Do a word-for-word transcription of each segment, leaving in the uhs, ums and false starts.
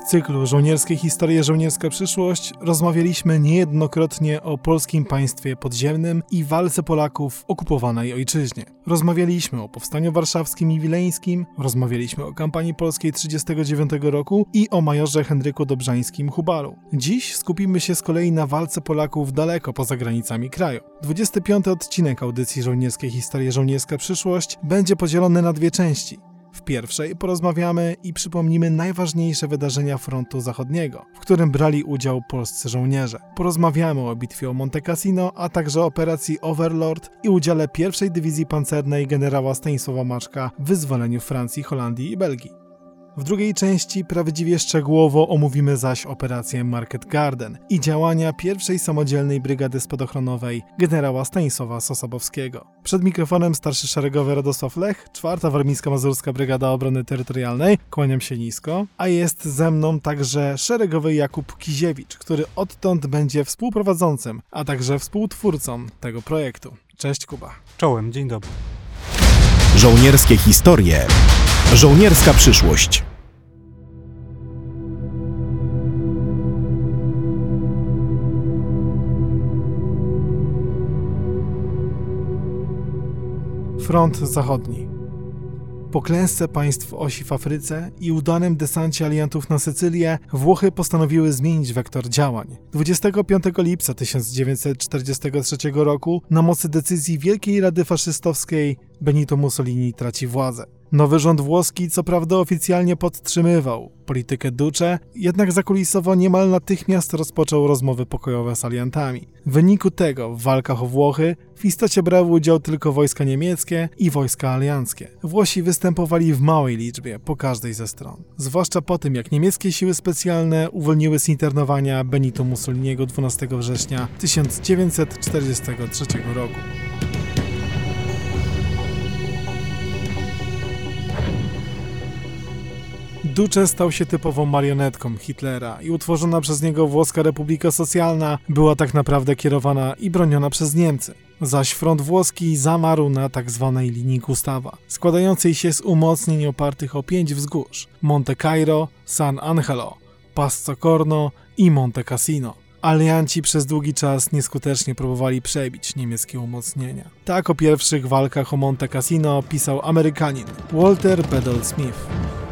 W cyklu Żołnierskie historie, żołnierska przyszłość rozmawialiśmy niejednokrotnie o polskim państwie podziemnym i walce Polaków w okupowanej ojczyźnie. Rozmawialiśmy o Powstaniu Warszawskim i Wileńskim, rozmawialiśmy o kampanii polskiej trzydziestego dziewiątego roku i o majorze Henryku Dobrzańskim-Hubalu. Dziś skupimy się z kolei na walce Polaków daleko poza granicami kraju. dwudziesty piąty odcinek audycji Żołnierskie historie, żołnierska przyszłość będzie podzielony na dwie części. W pierwszej porozmawiamy i przypomnimy najważniejsze wydarzenia frontu zachodniego, w którym brali udział polscy żołnierze. Porozmawiamy o bitwie o Monte Cassino, a także o operacji Overlord i udziale pierwszej Dywizji Pancernej generała Stanisława Maczka w wyzwoleniu Francji, Holandii i Belgii. W drugiej części prawdziwie szczegółowo omówimy zaś operację Market Garden i działania pierwszej samodzielnej brygady spadochronowej generała Stanisława Sosabowskiego. Przed mikrofonem starszy szeregowy Radosław Lech, czwarta Warmińsko-Mazurska Brygada Obrony Terytorialnej, kłaniam się nisko, a jest ze mną także szeregowy Jakub Kiziewicz, który odtąd będzie współprowadzącym, a także współtwórcą tego projektu. Cześć Kuba. Czołem, dzień dobry. Żołnierskie historie, żołnierska przyszłość. Front zachodni. Po klęsce państw osi w Afryce i udanym desancie aliantów na Sycylię, Włochy postanowiły zmienić wektor działań. dwudziestego piątego lipca tysiąc dziewięćset czterdziestego trzeciego roku na mocy decyzji Wielkiej Rady Faszystowskiej Benito Mussolini traci władzę. Nowy rząd włoski co prawda oficjalnie podtrzymywał politykę Duce, jednak zakulisowo niemal natychmiast rozpoczął rozmowy pokojowe z aliantami. W wyniku tego w walkach o Włochy w istocie brały udział tylko wojska niemieckie i wojska alianckie. Włosi występowali w małej liczbie po każdej ze stron. Zwłaszcza po tym, jak niemieckie siły specjalne uwolniły z internowania Benito Mussoliniego dwunastego września tysiąc dziewięćset czterdziestego trzeciego roku. Duce stał się typową marionetką Hitlera i utworzona przez niego Włoska Republika Socjalna była tak naprawdę kierowana i broniona przez Niemcy. Zaś front włoski zamarł na tzw. linii Gustawa, składającej się z umocnień opartych o pięć wzgórz: Monte Cairo, San Angelo, Passo Corno i Monte Cassino. Alianci przez długi czas nieskutecznie próbowali przebić niemieckie umocnienia. Tak o pierwszych walkach o Monte Cassino pisał Amerykanin Walter Bedell Smith.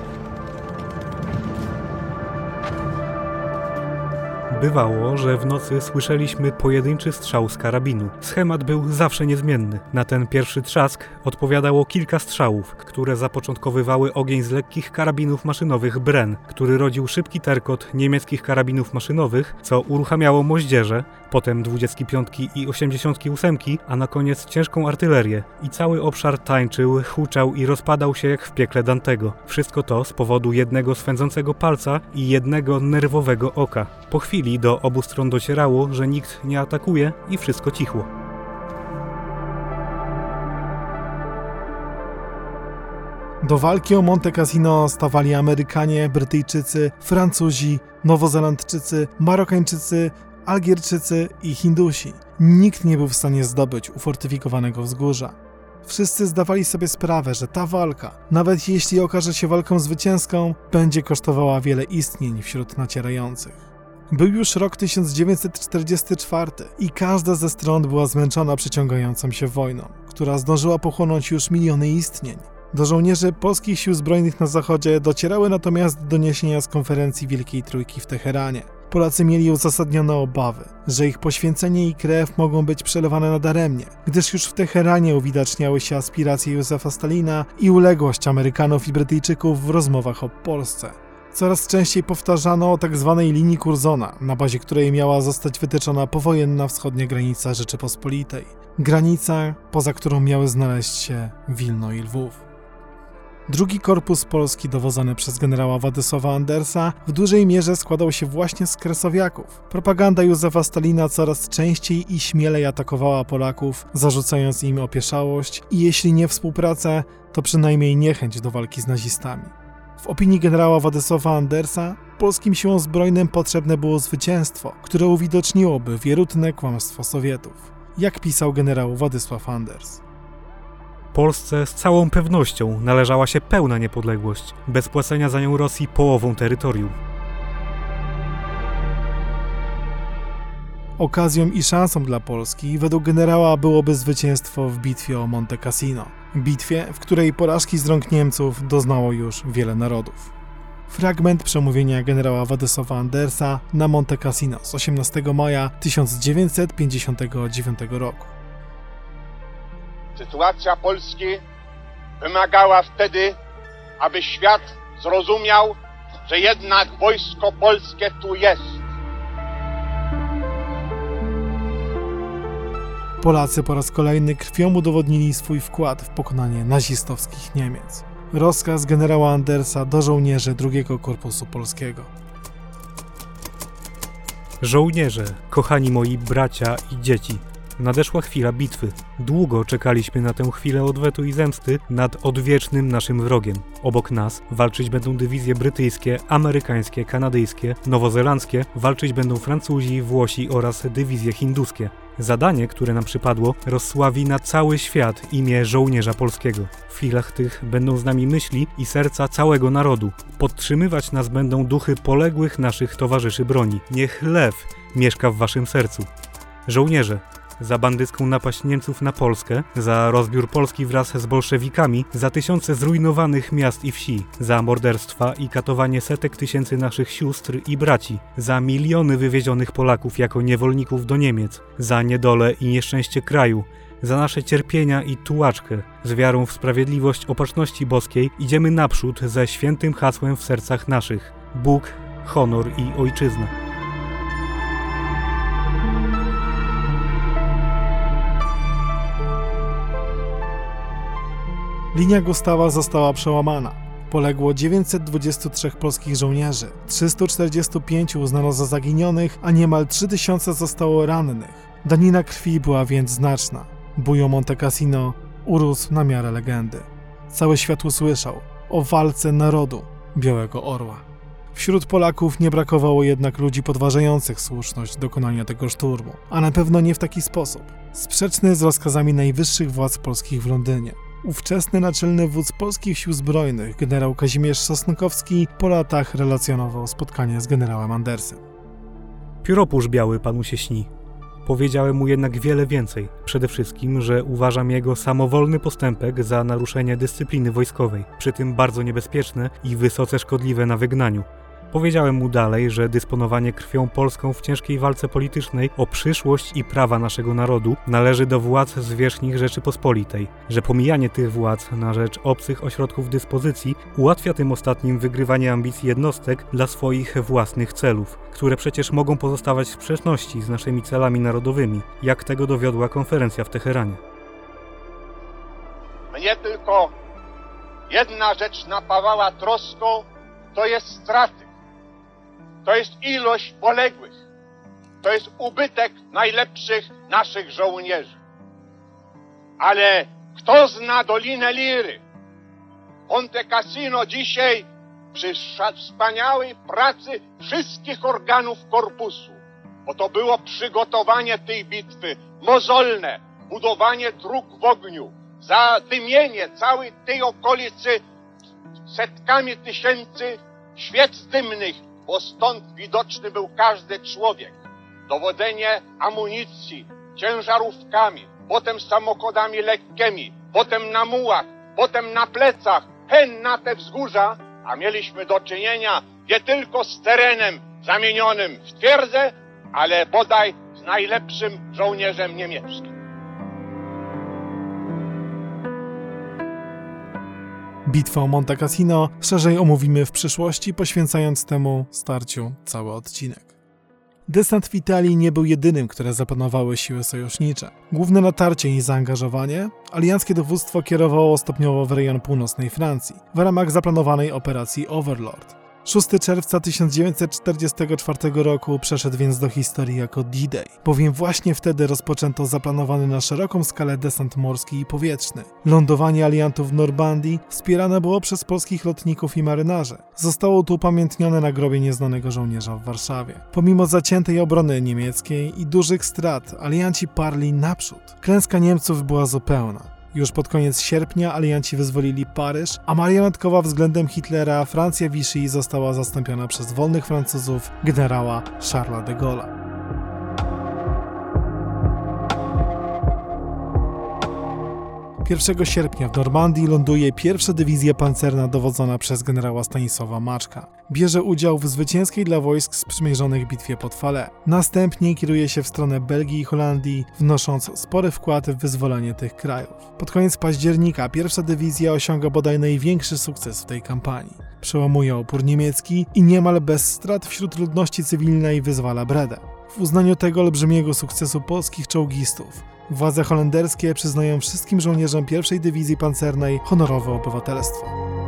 Bywało, że w nocy słyszeliśmy pojedynczy strzał z karabinu. Schemat był zawsze niezmienny. Na ten pierwszy trzask odpowiadało kilka strzałów, które zapoczątkowywały ogień z lekkich karabinów maszynowych Bren, który rodził szybki terkot niemieckich karabinów maszynowych, co uruchamiało moździerze, potem dwudziestki piątki i osiemdziesiątki ósemki, a na koniec ciężką artylerię. I cały obszar tańczył, huczał i rozpadał się jak w piekle Dantego. Wszystko to z powodu jednego swędzącego palca i jednego nerwowego oka. Po chwili do obu stron docierało, że nikt nie atakuje i wszystko cichło. Do walki o Monte Cassino stawali Amerykanie, Brytyjczycy, Francuzi, Nowozelandczycy, Marokańczycy, Algierczycy i Hindusi. Nikt nie był w stanie zdobyć ufortyfikowanego wzgórza. Wszyscy zdawali sobie sprawę, że ta walka, nawet jeśli okaże się walką zwycięską, będzie kosztowała wiele istnień wśród nacierających. Był już rok tysiąc dziewięćset czterdziesty czwarty i każda ze stron była zmęczona przeciągającą się wojną, która zdążyła pochłonąć już miliony istnień. Do żołnierzy polskich sił zbrojnych na zachodzie docierały natomiast doniesienia z konferencji Wielkiej Trójki w Teheranie. Polacy mieli uzasadnione obawy, że ich poświęcenie i krew mogą być przelewane nadaremnie, gdyż już w Teheranie uwidaczniały się aspiracje Józefa Stalina i uległość Amerykanów i Brytyjczyków w rozmowach o Polsce. Coraz częściej powtarzano o tzw. linii Curzona, na bazie której miała zostać wytyczona powojenna wschodnia granica Rzeczypospolitej. Granica, poza którą miały znaleźć się Wilno i Lwów. Drugi korpus polski dowodzony przez generała Władysława Andersa w dużej mierze składał się właśnie z kresowiaków. Propaganda Józefa Stalina coraz częściej i śmielej atakowała Polaków, zarzucając im opieszałość i jeśli nie współpracę, to przynajmniej niechęć do walki z nazistami. W opinii generała Władysława Andersa polskim siłom zbrojnym potrzebne było zwycięstwo, które uwidoczniłoby wierutne kłamstwo Sowietów. Jak pisał generał Władysław Anders. Polsce z całą pewnością należała się pełna niepodległość, bez płacenia za nią Rosji połową terytorium. Okazją i szansą dla Polski według generała byłoby zwycięstwo w bitwie o Monte Cassino. Bitwie, w której porażki z rąk Niemców doznało już wiele narodów. Fragment przemówienia generała Władysława Andersa na Monte Cassino z osiemnastego maja tysiąc dziewięćset pięćdziesiątego dziewiątego roku. Sytuacja Polski wymagała wtedy, aby świat zrozumiał, że jednak wojsko polskie tu jest. Polacy po raz kolejny krwią udowodnili swój wkład w pokonanie nazistowskich Niemiec. Rozkaz generała Andersa do żołnierzy drugiego Korpusu Polskiego. Żołnierze, kochani moi bracia i dzieci, nadeszła chwila bitwy. Długo czekaliśmy na tę chwilę odwetu i zemsty nad odwiecznym naszym wrogiem. Obok nas walczyć będą dywizje brytyjskie, amerykańskie, kanadyjskie, nowozelandzkie, walczyć będą Francuzi, Włosi oraz dywizje hinduskie. Zadanie, które nam przypadło, rozsławi na cały świat imię żołnierza polskiego. W chwilach tych będą z nami myśli i serca całego narodu. Podtrzymywać nas będą duchy poległych naszych towarzyszy broni. Niech lew mieszka w waszym sercu. Żołnierze, za bandycką napaść Niemców na Polskę, za rozbiór Polski wraz z bolszewikami, za tysiące zrujnowanych miast i wsi, za morderstwa i katowanie setek tysięcy naszych sióstr i braci, za miliony wywiezionych Polaków jako niewolników do Niemiec, za niedolę i nieszczęście kraju, za nasze cierpienia i tułaczkę, z wiarą w sprawiedliwość opatrzności boskiej idziemy naprzód ze świętym hasłem w sercach naszych: Bóg, honor i ojczyzna. Linia Gustawa została przełamana. Poległo dziewięćset dwudziestu trzech polskich żołnierzy, trzystu czterdziestu pięciu uznano za zaginionych, a niemal trzy tysiące zostało rannych. Danina krwi była więc znaczna. Bój o Monte Cassino urósł na miarę legendy. Cały świat usłyszał o walce narodu Białego Orła. Wśród Polaków nie brakowało jednak ludzi podważających słuszność dokonania tego szturmu, a na pewno nie w taki sposób, sprzeczny z rozkazami najwyższych władz polskich w Londynie. Ówczesny naczelny wódz polskich sił zbrojnych, generał Kazimierz Sosnkowski, po latach relacjonował spotkanie z generałem Andersem. Pióropusz biały panu się śni. Powiedziałem mu jednak wiele więcej. Przede wszystkim, że uważam jego samowolny postępek za naruszenie dyscypliny wojskowej, przy tym bardzo niebezpieczne i wysoce szkodliwe na wygnaniu. Powiedziałem mu dalej, że dysponowanie krwią polską w ciężkiej walce politycznej o przyszłość i prawa naszego narodu należy do władz zwierzchnych Rzeczypospolitej, że pomijanie tych władz na rzecz obcych ośrodków dyspozycji ułatwia tym ostatnim wygrywanie ambicji jednostek dla swoich własnych celów, które przecież mogą pozostawać w sprzeczności z naszymi celami narodowymi, jak tego dowiodła konferencja w Teheranie. Mnie tylko jedna rzecz napawała troską, to jest straty. To jest ilość poległych. To jest ubytek najlepszych naszych żołnierzy. Ale kto zna Dolinę Liry? Monte Cassino dzisiaj przy wspaniałej pracy wszystkich organów korpusu, bo to było przygotowanie tej bitwy, mozolne, budowanie dróg w ogniu, zadymienie całej tej okolicy setkami tysięcy świec dymnych, bo stąd widoczny był każdy człowiek. Dowodzenie amunicji, ciężarówkami, potem samochodami lekkimi, potem na mułach, potem na plecach, hen na te wzgórza, a mieliśmy do czynienia nie tylko z terenem zamienionym w twierdzę, ale bodaj z najlepszym żołnierzem niemieckim. Bitwę o Monte Cassino szerzej omówimy w przyszłości, poświęcając temu starciu cały odcinek. Desant w Italii nie był jedynym, które zaplanowały siły sojusznicze. Główne natarcie i zaangażowanie alianckie dowództwo kierowało stopniowo w rejon północnej Francji w ramach zaplanowanej operacji Overlord. szóstego czerwca tysiąc dziewięćset czterdziestego czwartego roku przeszedł więc do historii jako D-Day, bowiem właśnie wtedy rozpoczęto zaplanowany na szeroką skalę desant morski i powietrzny. Lądowanie aliantów w Normandii wspierane było przez polskich lotników i marynarzy. Zostało tu upamiętnione na grobie nieznanego żołnierza w Warszawie. Pomimo zaciętej obrony niemieckiej i dużych strat, alianci parli naprzód. Klęska Niemców była zupełna. Już pod koniec sierpnia alianci wyzwolili Paryż, a marionetkowa względem Hitlera Francja Vichy została zastąpiona przez wolnych Francuzów generała Charlesa de Gaulle'a. pierwszego sierpnia w Normandii ląduje pierwsza dywizja pancerna dowodzona przez generała Stanisława Maczka. Bierze udział w zwycięskiej dla wojsk sprzymierzonych bitwie pod Falaise. Następnie kieruje się w stronę Belgii i Holandii, wnosząc spory wkład w wyzwolenie tych krajów. Pod koniec października pierwsza dywizja osiąga bodaj największy sukces w tej kampanii. Przełamuje opór niemiecki i niemal bez strat wśród ludności cywilnej wyzwala Bredę. W uznaniu tego olbrzymiego sukcesu polskich czołgistów władze holenderskie przyznają wszystkim żołnierzom pierwszej dywizji pancernej honorowe obywatelstwo.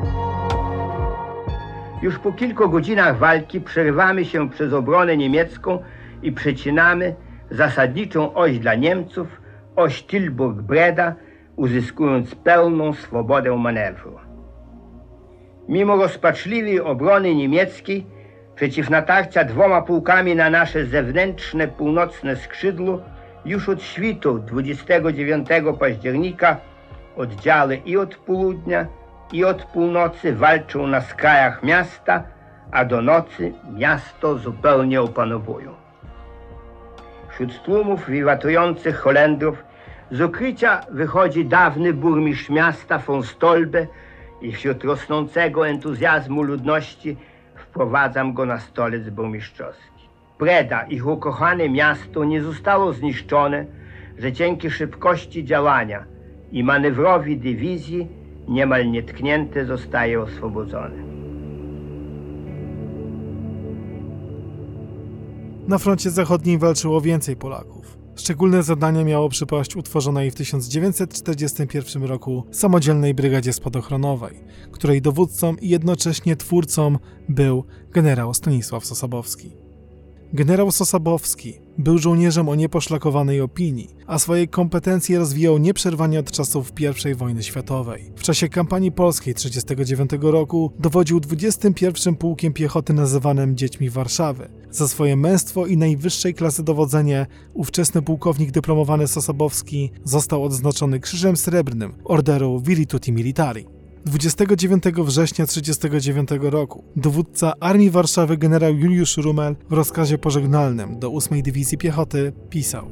Już po kilku godzinach walki przerywamy się przez obronę niemiecką i przecinamy zasadniczą oś dla Niemców, oś Tilburg-Breda, uzyskując pełną swobodę manewru. Mimo rozpaczliwej obrony niemieckiej, przeciw natarcia dwoma pułkami na nasze zewnętrzne północne skrzydło, już od świtu dwudziestego dziewiątego października oddziały i od południa, i od północy walczą na skrajach miasta, a do nocy miasto zupełnie opanowują. Wśród tłumów wiwatujących Holendrów z ukrycia wychodzi dawny burmistrz miasta von Stolbe i wśród rosnącego entuzjazmu ludności wprowadzam go na stolec burmistrzowski. Breda, ich ukochane miasto, nie zostało zniszczone, że dzięki szybkości działania i manewrowi dywizji niemal nietknięte zostaje oswobodzone. Na froncie zachodnim walczyło więcej Polaków. Szczególne zadanie miało przypaść utworzonej w tysiąc dziewięćset czterdziestym pierwszym roku samodzielnej brygadzie spadochronowej, której dowódcą i jednocześnie twórcą był generał Stanisław Sosabowski. Generał Sosabowski był żołnierzem o nieposzlakowanej opinii, a swoje kompetencje rozwijał nieprzerwanie od czasów pierwszej wojny światowej. W czasie kampanii polskiej tysiąc dziewięćset trzydziestego dziewiątego roku dowodził dwudziestym pierwszym Pułkiem Piechoty nazywanym Dziećmi Warszawy. Za swoje męstwo i najwyższej klasy dowodzenie ówczesny pułkownik dyplomowany Sosabowski został odznaczony Krzyżem Srebrnym Orderu Virtuti Militari. dwudziestego dziewiątego września tysiąc dziewięćset trzydziestego dziewiątego roku dowódca Armii Warszawy generał Juliusz Rummel w rozkazie pożegnalnym do ósmej Dywizji Piechoty pisał: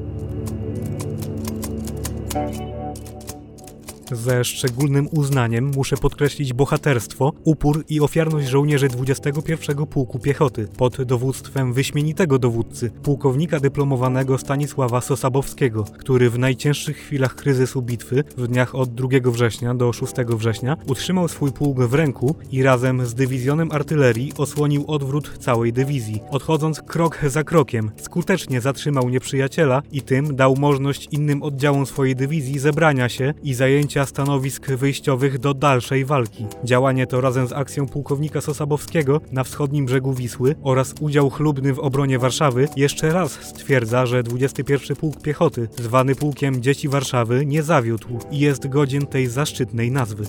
Ze szczególnym uznaniem muszę podkreślić bohaterstwo, upór i ofiarność żołnierzy dwudziestego pierwszego Pułku Piechoty pod dowództwem wyśmienitego dowódcy, pułkownika dyplomowanego Stanisława Sosabowskiego, który w najcięższych chwilach kryzysu bitwy, w dniach od drugiego września do szóstego września, utrzymał swój pułk w ręku i razem z dywizjonem artylerii osłonił odwrót całej dywizji, odchodząc krok za krokiem, skutecznie zatrzymał nieprzyjaciela i tym dał możliwość innym oddziałom swojej dywizji zebrania się i zajęcia stanowisk wyjściowych do dalszej walki. Działanie to razem z akcją pułkownika Sosabowskiego na wschodnim brzegu Wisły oraz udział chlubny w obronie Warszawy jeszcze raz stwierdza, że dwudziesty pierwszy Pułk Piechoty, zwany Pułkiem Dzieci Warszawy, nie zawiódł i jest godzien tej zaszczytnej nazwy.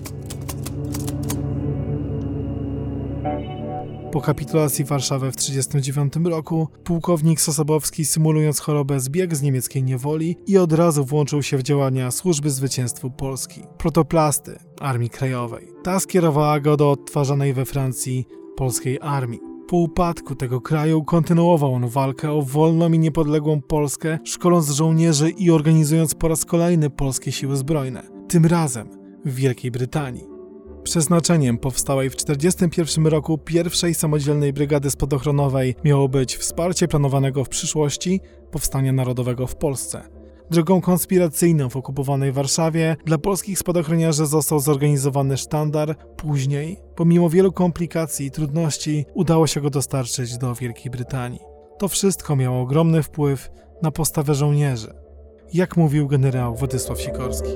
Po kapitulacji Warszawy w tysiąc dziewięćset trzydziestym dziewiątym roku pułkownik Sosabowski, symulując chorobę, zbiegł z niemieckiej niewoli i od razu włączył się w działania Służby Zwycięstwu Polski, protoplasty Armii Krajowej. Ta skierowała go do odtwarzanej we Francji polskiej armii. Po upadku tego kraju kontynuował on walkę o wolną i niepodległą Polskę, szkoląc żołnierzy i organizując po raz kolejny polskie siły zbrojne, tym razem w Wielkiej Brytanii. Przeznaczeniem powstałej w tysiąc dziewięćset czterdziestym pierwszym roku pierwszej samodzielnej brygady spadochronowej miało być wsparcie planowanego w przyszłości powstania narodowego w Polsce. Drogą konspiracyjną w okupowanej Warszawie dla polskich spadochroniarzy został zorganizowany sztandar. Później, pomimo wielu komplikacji i trudności, udało się go dostarczyć do Wielkiej Brytanii. To wszystko miało ogromny wpływ na postawę żołnierzy, jak mówił generał Władysław Sikorski.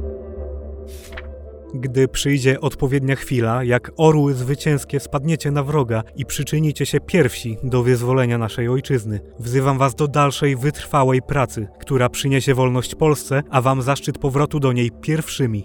Gdy przyjdzie odpowiednia chwila, jak orły zwycięskie spadniecie na wroga i przyczynicie się pierwsi do wyzwolenia naszej ojczyzny. Wzywam was do dalszej, wytrwałej pracy, która przyniesie wolność Polsce, a wam zaszczyt powrotu do niej pierwszymi.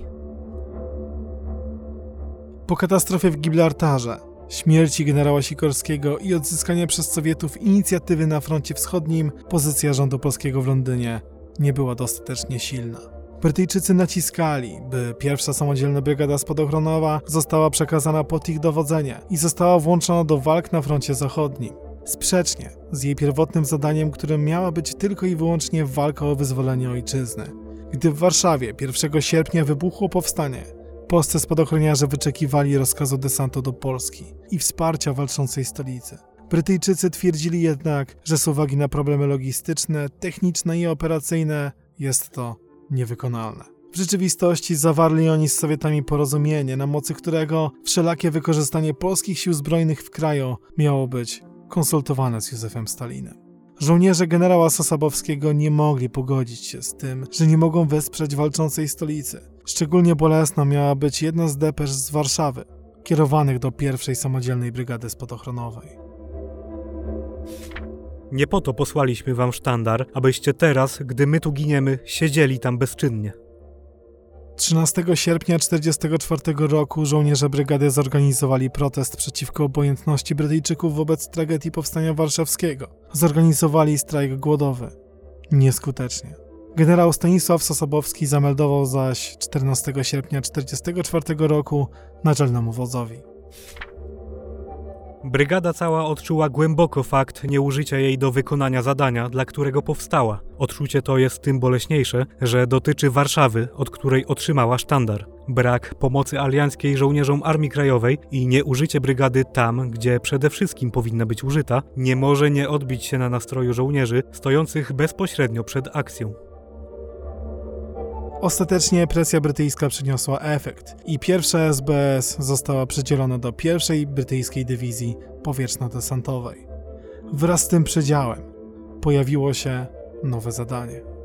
Po katastrofie w Gibraltarze, śmierci generała Sikorskiego i odzyskania przez Sowietów inicjatywy na froncie wschodnim, pozycja rządu polskiego w Londynie nie była dostatecznie silna. Brytyjczycy naciskali, by pierwsza samodzielna brygada spadochronowa została przekazana pod ich dowodzenie i została włączona do walk na froncie zachodnim. Sprzecznie z jej pierwotnym zadaniem, którym miała być tylko i wyłącznie walka o wyzwolenie ojczyzny. Gdy w Warszawie pierwszego sierpnia wybuchło powstanie, polscy spadochroniarze wyczekiwali rozkazu desantu do Polski i wsparcia walczącej stolicy. Brytyjczycy twierdzili jednak, że z uwagi na problemy logistyczne, techniczne i operacyjne jest to niewykonalne. W rzeczywistości zawarli oni z Sowietami porozumienie, na mocy którego wszelakie wykorzystanie polskich sił zbrojnych w kraju miało być konsultowane z Józefem Stalinem. Żołnierze generała Sosabowskiego nie mogli pogodzić się z tym, że nie mogą wesprzeć walczącej stolicy. Szczególnie bolesna miała być jedna z depesz z Warszawy, kierowanych do pierwszej samodzielnej brygady spadochronowej. Nie po to posłaliśmy wam sztandar, abyście teraz, gdy my tu giniemy, siedzieli tam bezczynnie. trzynastego sierpnia tysiąc dziewięćset czterdziestego czwartego roku żołnierze brygady zorganizowali protest przeciwko obojętności Brytyjczyków wobec tragedii Powstania Warszawskiego. Zorganizowali strajk głodowy. Nieskutecznie. Generał Stanisław Sosabowski zameldował zaś czternastego sierpnia tysiąc dziewięćset czterdziestego czwartego roku naczelnemu wodzowi. Brygada cała odczuła głęboko fakt nieużycia jej do wykonania zadania, dla którego powstała. Odczucie to jest tym boleśniejsze, że dotyczy Warszawy, od której otrzymała sztandar. Brak pomocy alianckiej żołnierzom Armii Krajowej i nieużycie brygady tam, gdzie przede wszystkim powinna być użyta, nie może nie odbić się na nastroju żołnierzy stojących bezpośrednio przed akcją. Ostatecznie presja brytyjska przyniosła efekt i pierwsza S B S została przydzielona do pierwszej brytyjskiej dywizji powietrzno-desantowej. Wraz z tym przydziałem pojawiło się nowe zadanie.